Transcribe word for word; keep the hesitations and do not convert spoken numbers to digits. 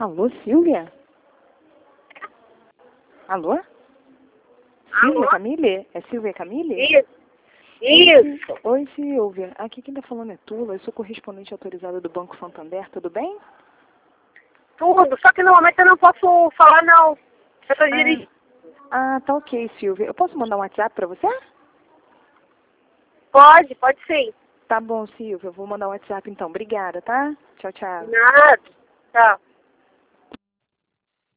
Alô, Silvia? Alô? Silvia Alô? Camille? É Silvia Camille? Isso. Isso. Oi, Silvia. Aqui quem tá falando é Tula. Eu sou correspondente autorizada do Banco Santander. Tudo bem? Tudo. Só que no momento eu não posso falar, não. Eu tô dirigindo. Ah, tá ok, Silvia. Eu posso mandar um WhatsApp pra você? Pode, pode sim. Tá bom, Silvia. Eu vou mandar um WhatsApp então. Obrigada, tá? Tchau, tchau. Nada. Tchau.